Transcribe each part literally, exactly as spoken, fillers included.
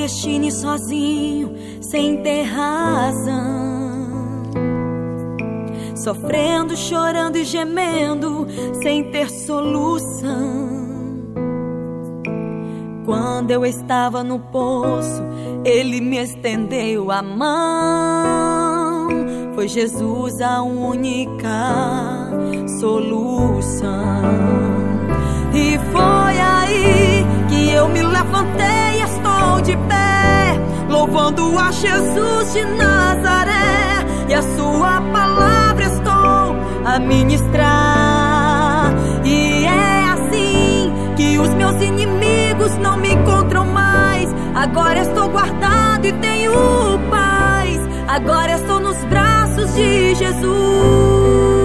destino e sozinho, sem ter razão, sofrendo, chorando e gemendo, sem ter solução. Quando eu estava no poço, Ele me estendeu a mão. Foi Jesus a única solução. E foi aí que eu me levantei e estou de pé, louvando a Jesus de Nazaré, e a sua palavra estou a ministrar. E é assim que os meus inimigos não me encontram mais. Agora estou guardado e tenho paz. Agora estou nos braços de Jesus.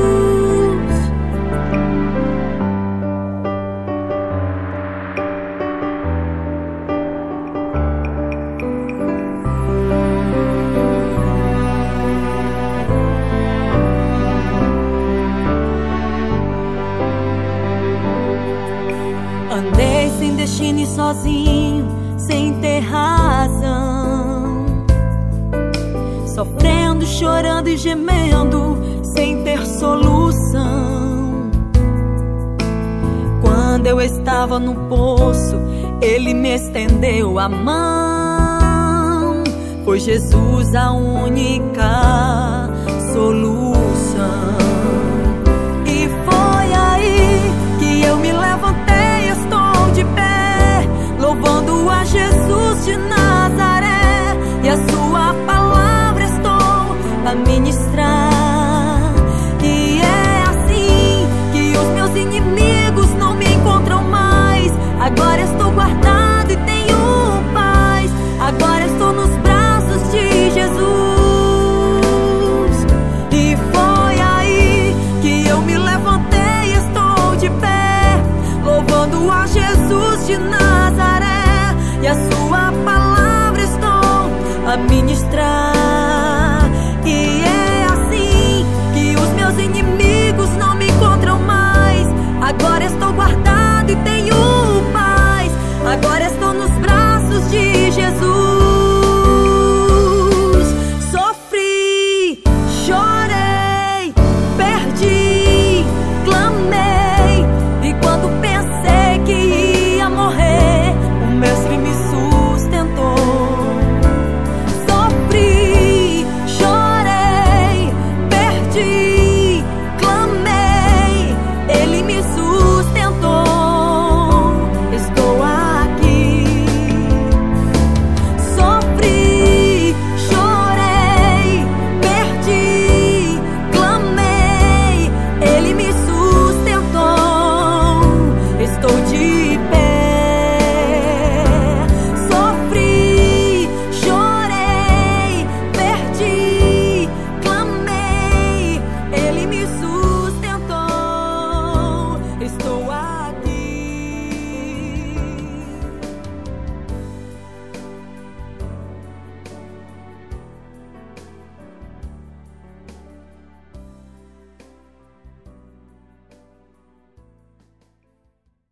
Andei sem destino e sozinho, sem ter razão, sofrendo, chorando e gemendo, sem ter solução. Quando eu estava no poço, Ele me estendeu a mão. Foi Jesus a única solução.